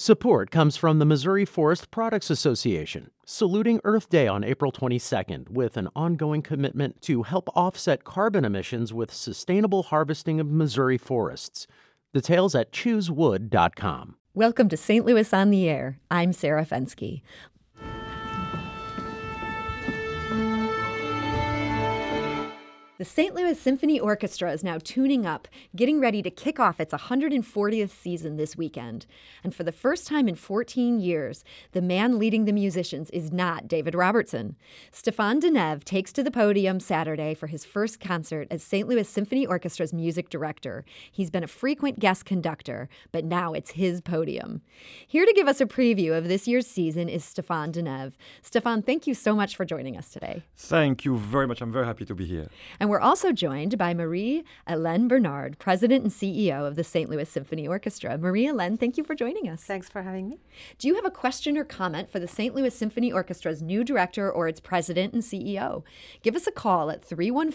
Support comes from the Missouri Forest Products Association, saluting Earth Day on April 22nd with an ongoing commitment to help offset carbon emissions with sustainable harvesting of Missouri forests. Details at choosewood.com. Welcome to St. Louis on the Air. I'm Sarah Fensky. The St. Louis Symphony Orchestra is now tuning up, getting ready to kick off its 140th season this weekend. And for the first time in 14 years, the man leading the musicians is not David Robertson. Stéphane Denève takes to the podium Saturday for his first concert as St. Louis Symphony Orchestra's music director. He's been a frequent guest conductor, but now it's his podium. Here to give us a preview of this year's season is Stéphane Denève. Stéphane, thank you so much for joining us today. Thank you very much. I'm very happy to be here. And we're also joined by Marie-Hélène Bernard, President and CEO of the St. Louis Symphony Orchestra. Marie-Hélène, thank you for joining us. Thanks for having me. Do you have a question or comment for the St. Louis Symphony Orchestra's new director or its president and CEO? Give us a call at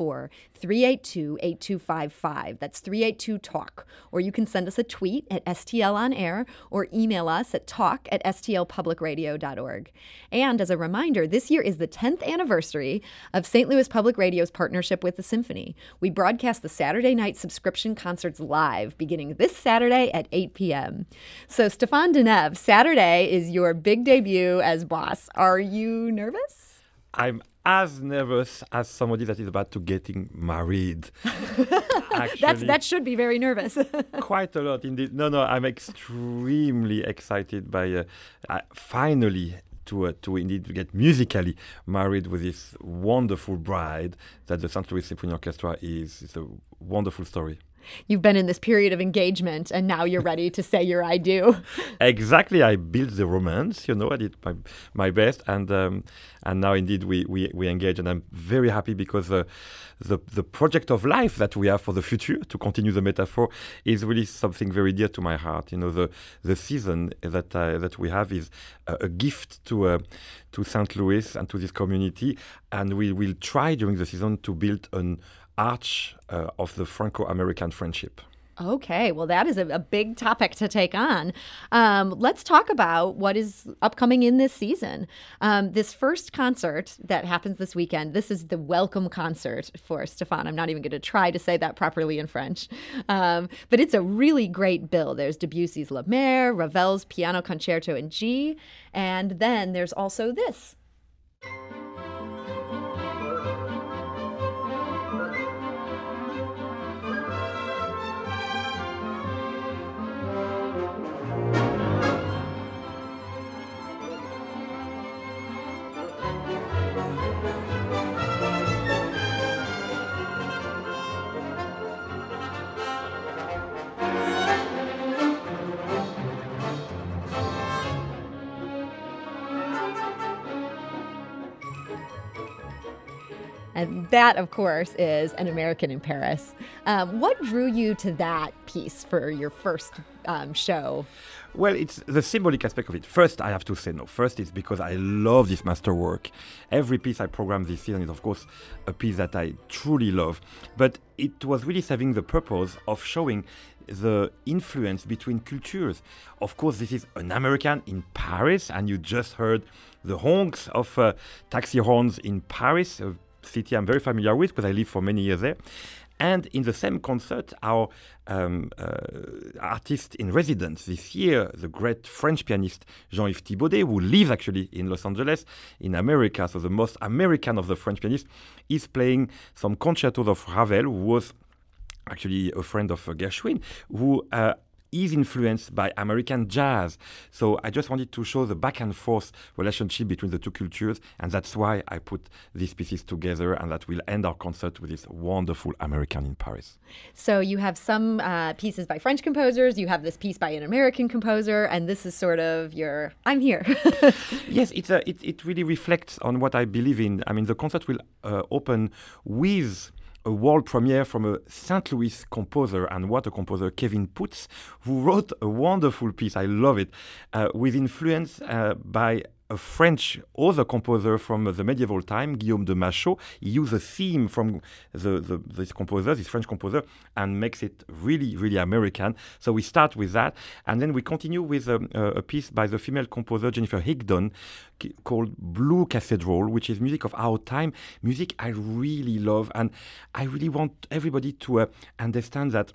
314-382-8255. That's 382-TALK. Or you can send us a tweet at STL On Air or email us at talk@stlpublicradio.org. And as a reminder, this year is the 10th anniversary of St. Louis Public Radio's partnership with the Symphony. We broadcast the Saturday night subscription concerts live beginning this Saturday at 8 p.m. So Stéphane Denève, Saturday is your big debut as boss. Are you nervous? I'm as nervous as somebody that is about to getting married. Actually, that should be very nervous. Quite a lot indeed. No, I'm extremely excited by finally to indeed get musically married with this wonderful bride that the St. Louis Symphony Orchestra is. It's a wonderful story. You've been in this period of engagement, and now you're ready to say your I do. Exactly. I built the romance, I did my best, and now indeed we engage, and I'm very happy because the project of life that we have for the future, to continue the metaphor, is really something very dear to my heart. The season that we have is a gift to St. Louis and to this community, and we will try during the season to build an arch of the Franco-American friendship. Okay, well, that is a big topic to take on. Let's talk about what is upcoming in this season. This first concert that happens this weekend, this is the welcome concert for Stéphane. I'm not even going to try to say that properly in French. But it's a really great bill. There's Debussy's La Mer, Ravel's Piano Concerto in G, and then there's also this. And that, of course, is An American in Paris. What drew you to that piece for your first show? Well, it's the symbolic aspect of it. First, I have to say no. First, it's because I love this masterwork. Every piece I programmed this season is, of course, a piece that I truly love. But it was really serving the purpose of showing the influence between cultures. Of course, this is An American in Paris, and you just heard the honks of taxi horns in Paris, a city I'm very familiar with because I lived for many years there. And in the same concert, our artist in residence this year, the great French pianist Jean-Yves Thibaudet, who lives actually in Los Angeles, in America, so the most American of the French pianists, is playing some concertos of Ravel, who was actually a friend of Gershwin, who is influenced by American jazz. So I just wanted to show the back and forth relationship between the two cultures, and that's why I put these pieces together, and that will end our concert with this wonderful American in Paris. So you have some pieces by French composers, you have this piece by an American composer, and this is sort of your, I'm here. Yes, it really reflects on what I believe in. I mean, the concert will open with a world premiere from a St. Louis composer, and what a composer, Kevin Putz, who wrote a wonderful piece, I love it, with influence by a French other composer from the medieval time, Guillaume de Machaut. He used a theme from this composer, this French composer, and makes it really, really American. So we start with that, and then we continue with a piece by the female composer Jennifer Higdon called Blue Cathedral, which is music of our time, music I really love, and I really want everybody to understand that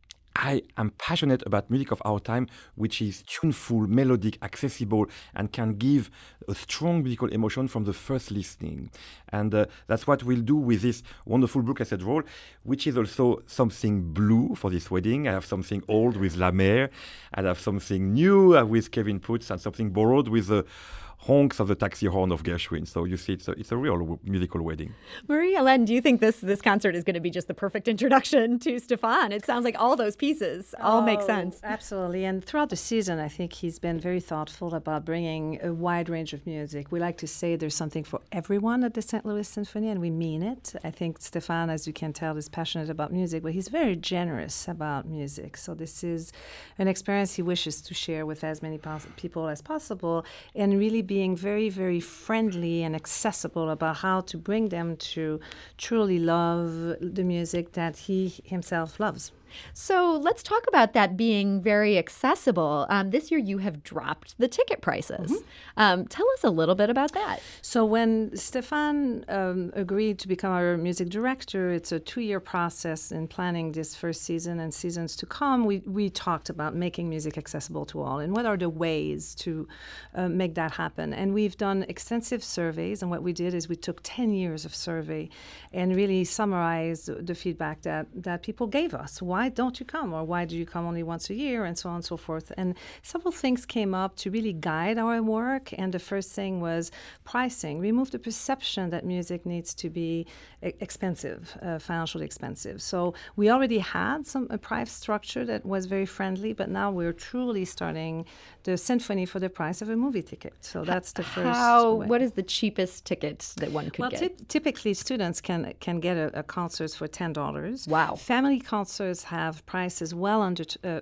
I am passionate about music of our time, which is tuneful, melodic, accessible, and can give a strong musical emotion from the first listening. And that's what we'll do with this wonderful Blue Cathedral, which is also something blue for this wedding. I have something old with La Mer, and I have something new with Kevin Putz, and something borrowed with the honks of the taxi horn of Gershwin. So you see, it's a real musical wedding. Marie-Hélène, do you think this concert is going to be just the perfect introduction to Stéphane? It sounds like all those pieces all make sense. Absolutely. And throughout the season, I think he's been very thoughtful about bringing a wide range of music. We like to say there's something for everyone at the St. Louis Symphony, and we mean it. I think Stéphane, as you can tell, is passionate about music, but he's very generous about music. So this is an experience he wishes to share with as many people as possible, and really being very, very friendly and accessible about how to bring them to truly love the music that he himself loves. So let's talk about that being very accessible. This year you have dropped the ticket prices. Tell us a little bit about that. So when Stéphane agreed to become our music director, it's a 2-year process in planning this first season and seasons to come. We talked about making music accessible to all and what are the ways to make that happen. And we've done extensive surveys, and what we did is we took 10 years of survey and really summarized the feedback that people gave us. Why don't you come, or why do you come only once a year, and so on and so forth. And several things came up to really guide our work, and the first thing was pricing. Remove the perception that music needs to be expensive, financially expensive. So we already had a price structure that was very friendly, but now we're truly starting the symphony for the price of a movie ticket. So that's the first way. What is the cheapest ticket that one could get? Typically students can get a concert for $10. Wow. Family concerts have prices well under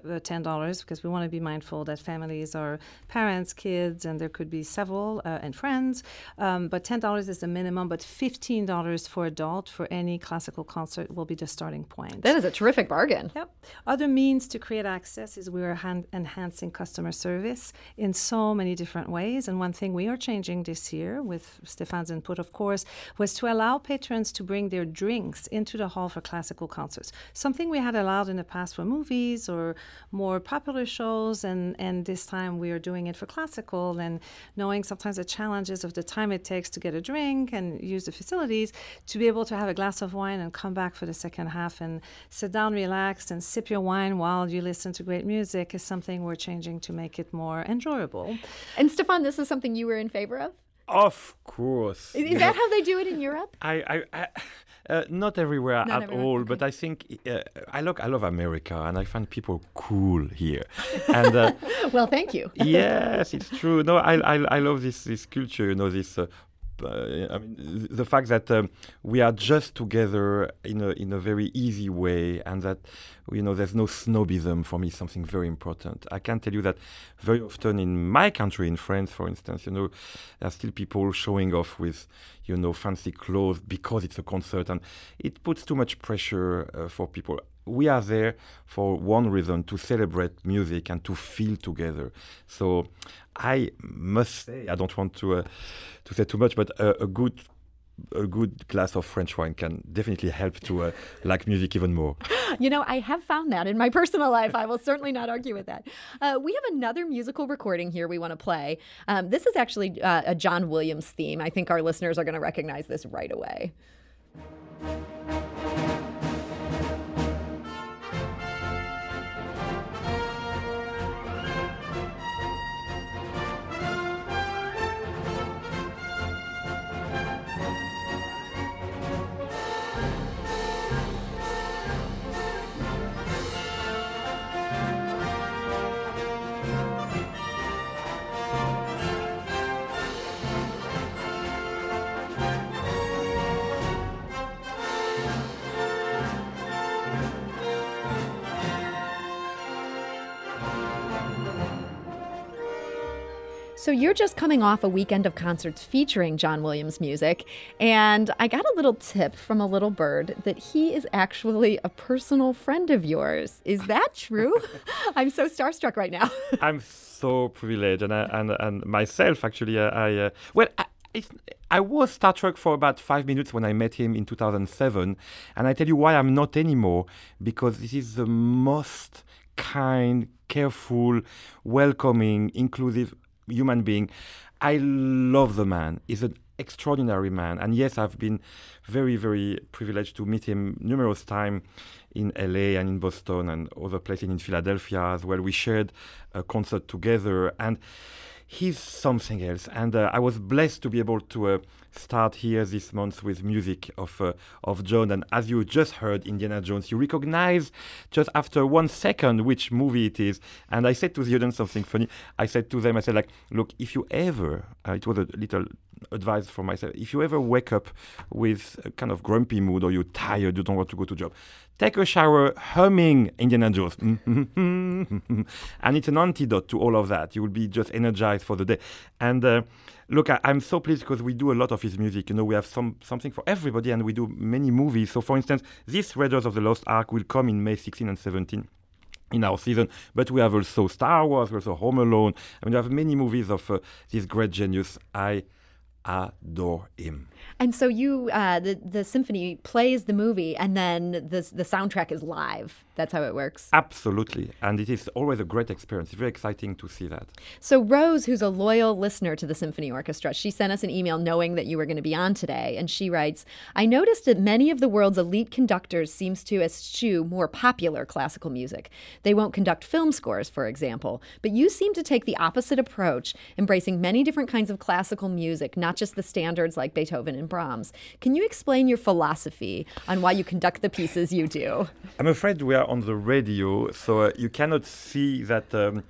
$10, because we want to be mindful that families are parents, kids, and there could be several, and friends. But $10 is the minimum, but $15 for adult for any classical concert will be the starting point. That is a terrific bargain. Yep. Other means to create access is we are enhancing customer service in so many different ways. And one thing we are changing this year, with Stéphane's input, of course, was to allow patrons to bring their drinks into the hall for classical concerts. Something we had allowed in the past for movies or more popular shows, and this time we are doing it for classical, and knowing sometimes the challenges of the time it takes to get a drink and use the facilities, to be able to have a glass of wine and come back for the second half and sit down relaxed and sip your wine while you listen to great music is something we're changing to make it more enjoyable. And Stéphane, this is something you were in favor of? Of course. Is that how they do it in Europe? Not everywhere Not at everywhere, all, okay. but I think I love America, and I find people cool here. And Well, thank you. yes, it's true. No, I love this culture. You know, this. I mean, the fact that we are just together in a very easy way, and that there's no snobism for me is something very important. I can tell you that very often in my country, in France, for instance, there are still people showing off with fancy clothes because it's a concert, and it puts too much pressure for people. We are there for one reason, to celebrate music and to feel together. So I must say, I don't want to say too much, but a good glass of French wine can definitely help to like music even more. I have found that in my personal life. I will certainly not argue with that. We have another musical recording here we want to play. This is actually a John Williams theme. I think our listeners are going to recognize this right away. So you're just coming off a weekend of concerts featuring John Williams music, and I got a little tip from a little bird that he is actually a personal friend of yours. Is that true? I'm so starstruck right now. I'm so privileged, and myself actually. I was starstruck for about 5 minutes when I met him in 2007, and I tell you why I'm not anymore, because this is the most kind, careful, welcoming, inclusive human being. I love the man. He's an extraordinary man. And yes, I've been very, very privileged to meet him numerous times in LA and in Boston and other places in Philadelphia as well. We shared a concert together, and he's something else. And I was blessed to be able to start here this month with music of John. And as you just heard, Indiana Jones, you recognize just after 1 second which movie it is. And I said to the audience something funny. I said to them, I said, like, look, if you ever, it was a little advice for myself, if you ever wake up with a kind of grumpy mood, or you're tired, you don't want to go to job, take a shower humming Indiana Jones. And it's an antidote to all of that. You will be just energized for the day. And look, I'm so pleased because we do a lot of his music. You know, we have something for everybody, and we do many movies. So, for instance, this Raiders of the Lost Ark will come in May 16 and 17 in our season. But we have also Star Wars, we also Home Alone. I mean, we have many movies of this great genius. I adore him. And so you, the symphony plays the movie, and then the soundtrack is live. That's how it works. Absolutely. And it is always a great experience. It's very exciting to see that. So Rose, who's a loyal listener to the Symphony Orchestra, she sent us an email knowing that you were going to be on today. And she writes, I noticed that many of the world's elite conductors seems to eschew more popular classical music. They won't conduct film scores, for example. But you seem to take the opposite approach, embracing many different kinds of classical music, not just the standards like Beethoven and Brahms. Can you explain your philosophy on why you conduct the pieces you do? I'm afraid we are on the radio, so you cannot see that.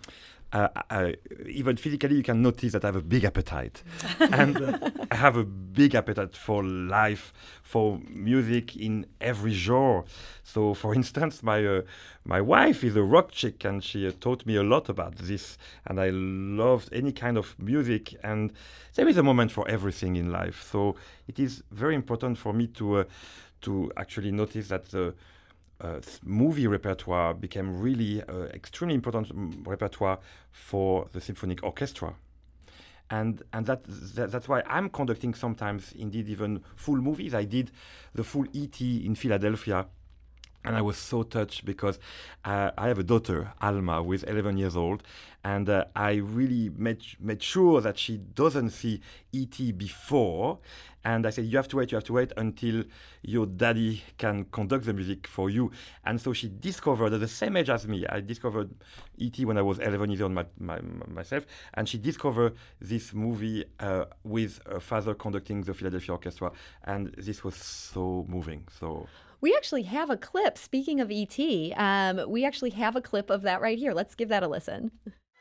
Even physically, you can notice that I have a big appetite. And I have a big appetite for life, for music in every genre. So, for instance, my wife is a rock chick, and she taught me a lot about this. And I loved any kind of music. And there is a moment for everything in life. So it is very important for me to actually notice that the movie repertoire became really extremely important repertoire for the symphonic orchestra, and that's why I'm conducting sometimes, indeed, even full movies. I did the full E.T. in Philadelphia, and I was so touched because I have a daughter, Alma, who is 11 years old, and I really made sure that she doesn't see E.T. before. And I said, you have to wait until your daddy can conduct the music for you. And so she discovered, at the same age as me, I discovered E.T. when I was 11 years old myself, and she discovered this movie with her father conducting the Philadelphia Orchestra, and this was so moving. So we actually have a clip, speaking of E.T., we actually have a clip of that right here. Let's give that a listen.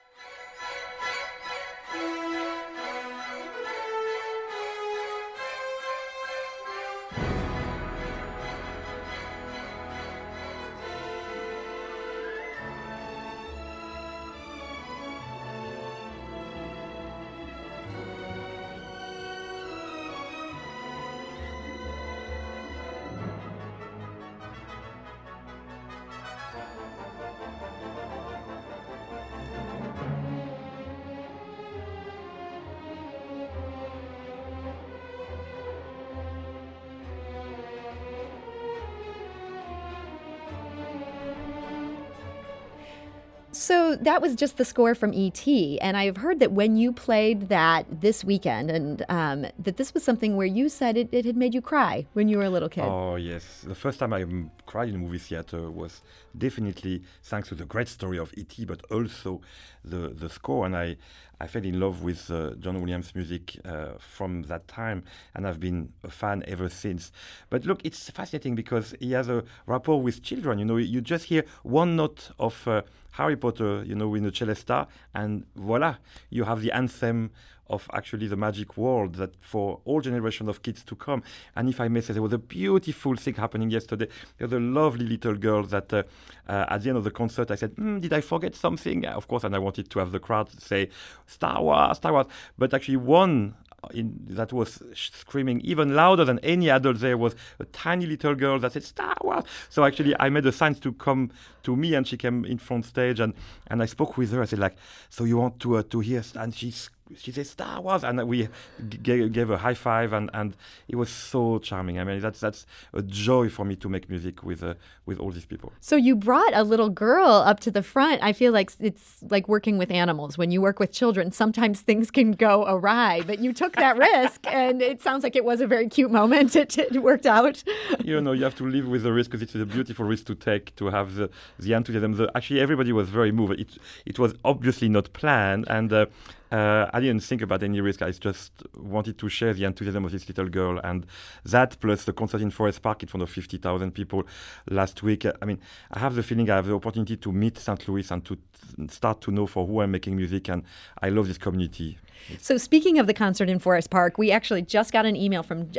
So that was just the score from E.T., and I've heard that when you played that this weekend, and that this was something where you said it had made you cry when you were a little kid. Oh, yes. The first time I cried in a movie theater was definitely thanks to the great story of E.T., but also the score. And I fell in love with John Williams' music from that time, and I've been a fan ever since. But look, it's fascinating because he has a rapport with children. You know, you just hear one note of Harry Potter, you know, in the Celesta, and voila, you have the anthem of actually the magic world that for all generations of kids to come. And if I may say, there was a beautiful thing happening yesterday. There was a lovely little girl that at the end of the concert, I said, did I forget something? Of course, and I wanted to have the crowd say, Star Wars, Star Wars. But actually one that was screaming even louder than any adult there was a tiny little girl that said Star Wars. So actually I made a sign to come to me, and she came in front stage, and I spoke with her. I said, like, so you want to hear? And she said Star Wars, and we gave a high five, and it was so charming. I mean, that's a joy for me to make music with all these people. So you brought a little girl up to the front. I feel like it's like working with animals. When you work with children, sometimes things can go awry, but you took that risk, and it sounds like it was a very cute moment. It worked out. You have to live with the risk, because it's a beautiful risk to take, to have the enthusiasm. Actually, everybody was very moved. It was obviously not planned, and I didn't think about any risk. I just wanted to share the enthusiasm of this little girl, and that plus the concert in Forest Park in front of 50,000 people last week. I mean, I have the feeling I have the opportunity to meet St. Louis and to start to know for who I'm making music, and I love this community. So speaking of the concert in Forest Park, we actually just got an email from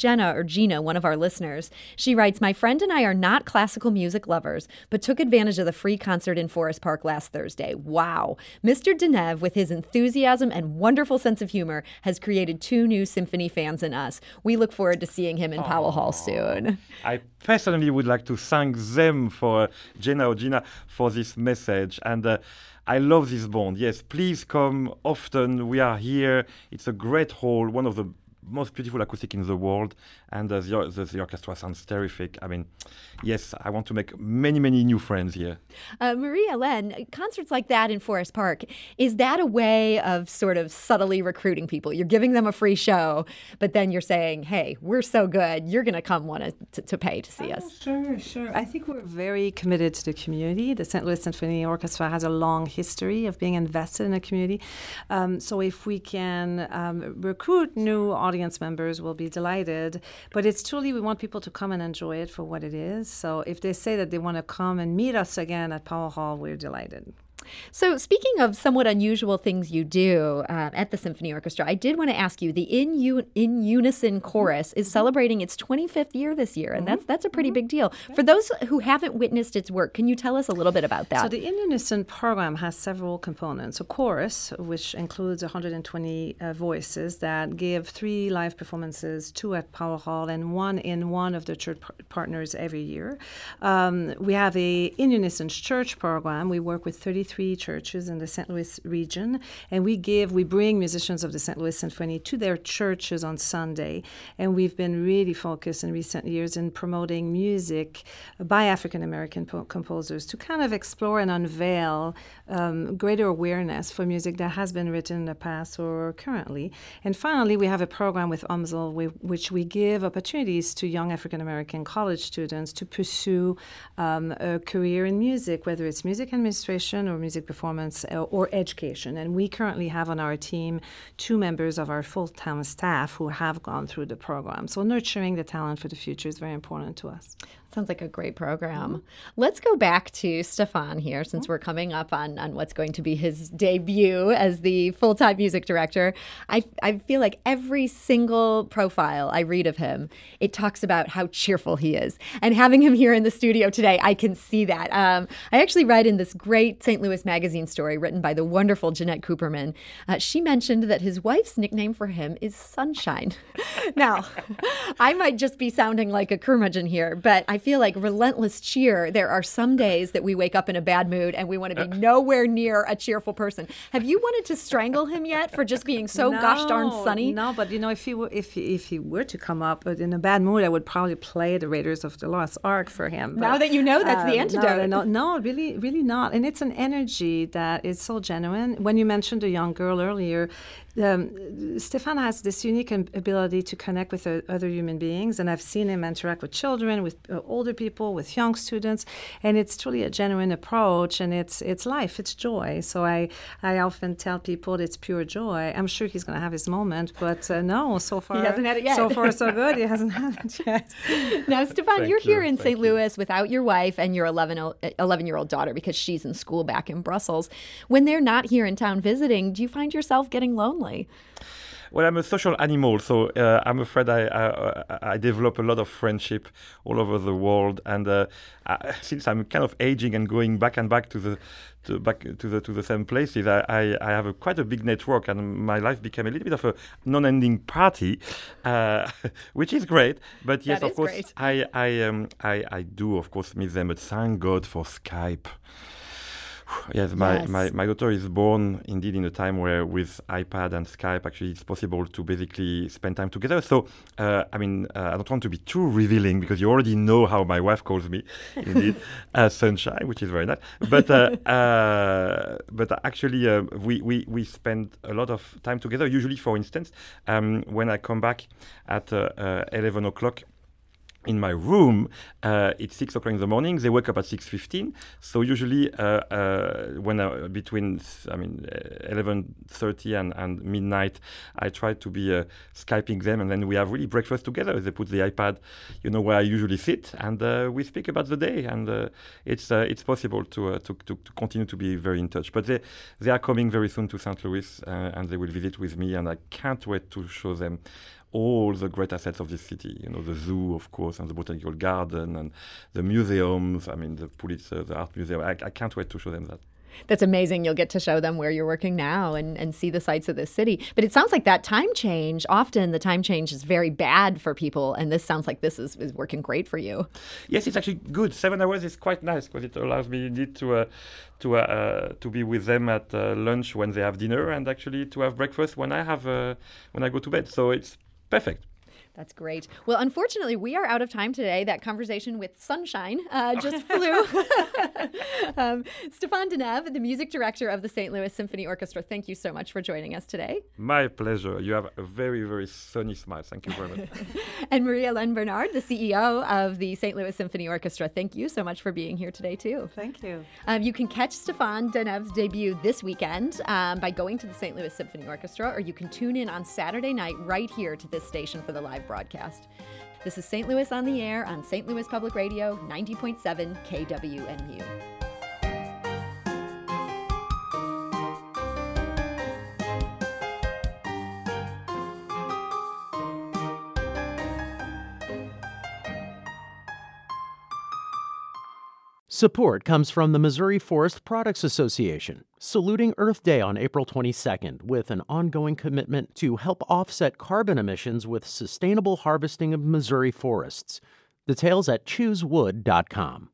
Gina, one of our listeners. She writes, my friend and I are not classical music lovers, but took advantage of the free concert in Forest Park last Thursday. Wow. Mr. Deneuve, with his enthusiasm and wonderful sense of humor, has created 2 new symphony fans in us. We look forward to seeing him in Powell Hall soon. I personally would like to thank them for Gina for this message, and I love this band. Yes, please come often. We are here. It's a great hall, one of the most beautiful acoustic in the world, and the orchestra sounds terrific. I mean, yes, I want to make many, many new friends here. Marie-Hélène, concerts like that in Forest Park, is that a way of sort of subtly recruiting people? You're giving them a free show, but then you're saying, hey, we're so good, you're going to come want to pay to see us. Sure. I think we're very committed to the community. The St. Louis Symphony Orchestra has a long history of being invested in the community. So if we can recruit new audience members, we'll be delighted. But it's truly, we want people to come and enjoy it for what it is. So if they say that they want to come and meet us again at Powell Hall, we're delighted. So speaking of somewhat unusual things you do at the Symphony Orchestra, I did want to ask you, the In Unison Chorus is celebrating its 25th year this year, and that's a pretty big deal. For those who haven't witnessed its work, can you tell us a little bit about that? So the In Unison program has several components. A chorus, which includes 120 voices that give 3 live performances, 2 at Powell Hall and 1 in one of the church partners every year. We have a In Unison church program. We work with 33 churches in the St. Louis region, and we bring musicians of the St. Louis Symphony to their churches on Sunday, and we've been really focused in recent years in promoting music by African American composers to kind of explore and unveil greater awareness for music that has been written in the past or currently. And finally, we have a program with UMSL which we give opportunities to young African American college students to pursue a career in music, whether it's music administration or music performance or education. And we currently have on our team 2 members of our full-time staff who have gone through the program. So nurturing the talent for the future is very important to us. Sounds like a great program. Let's go back to Stefan here, since we're coming up on what's going to be his debut as the full-time music director. I feel like every single profile I read of him, it talks about how cheerful he is. And having him here in the studio today, I can see that. I actually read in this great St. Louis Magazine story written by the wonderful Jeanette Cooperman. She mentioned that his wife's nickname for him is Sunshine. Now, I might just be sounding like a curmudgeon here, but I feel like relentless cheer. There are some days that we wake up in a bad mood and we want to be nowhere near a cheerful person. Have you wanted to strangle him yet for just being so gosh darn sunny? No, but if he were to come up in a bad mood, I would probably play the Raiders of the Lost Ark for him. Now that you know that's the antidote. No, really not. And it's an energy that is so genuine. When you mentioned a young girl earlier, Stefan has this unique ability to connect with other human beings, and I've seen him interact with children, with older people, with young students, and it's truly a genuine approach, and it's life, it's joy. So I often tell people it's pure joy. I'm sure he's going to have his moment, but no, so far he hasn't had it yet. So far, so good. He hasn't had it yet. Now, Stefan, you're here in St. Louis without your wife and your 11-year-old daughter because she's in school back in Brussels. When they're not here in town visiting, do you find yourself getting lonely? Well, I'm a social animal, so I'm afraid I develop a lot of friendship all over the world. And since I'm kind of aging and going back and back to the same places, I have quite a big network, and my life became a little bit of a non-ending party, which is great. But yes, of course, great. I do of course miss them. But thank God for Skype. Yes, my daughter is born indeed in a time where with iPad and Skype actually it's possible to basically spend time together. So, I don't want to be too revealing because you already know how my wife calls me, indeed, sunshine, which is very nice. But actually we spend a lot of time together. Usually, for instance, when I come back at 11 o'clock, in my room, it's 6 o'clock in the morning. They wake up at 6:15. So usually, when between 11:30 and midnight, I try to be Skyping them, and then we have really breakfast together. They put the iPad, where I usually sit, and we speak about the day. And it's possible to continue to be very in touch. But they are coming very soon to St. Louis, and they will visit with me, and I can't wait to show them all the great assets of this city, the zoo, of course, and the botanical garden, and the museums, the Pulitzer, the art museum. I can't wait to show them that. That's amazing. You'll get to show them where you're working now and see the sights of this city. But it sounds like that time change, often the time change is very bad for people, and this sounds like this is working great for you. Yes, it's actually good. 7 hours is quite nice because it allows me indeed to be with them at lunch when they have dinner, and actually to have breakfast when I go to bed. So it's perfect. That's great. Well, unfortunately, we are out of time today. That conversation with Sunshine just flew. Stéphane Denève, the music director of the St. Louis Symphony Orchestra, thank you so much for joining us today. My pleasure. You have a very, very sunny smile. Thank you very much. And Marie-Hélène Bernard, the CEO of the St. Louis Symphony Orchestra, thank you so much for being here today, too. Thank you. You can catch Stéphane Denève's debut this weekend by going to the St. Louis Symphony Orchestra, or you can tune in on Saturday night right here to this station for the live broadcast. This is St. Louis on the Air on St. Louis Public Radio, 90.7 KWMU. Support comes from the Missouri Forest Products Association, saluting Earth Day on April 22nd with an ongoing commitment to help offset carbon emissions with sustainable harvesting of Missouri forests. Details at choosewood.com.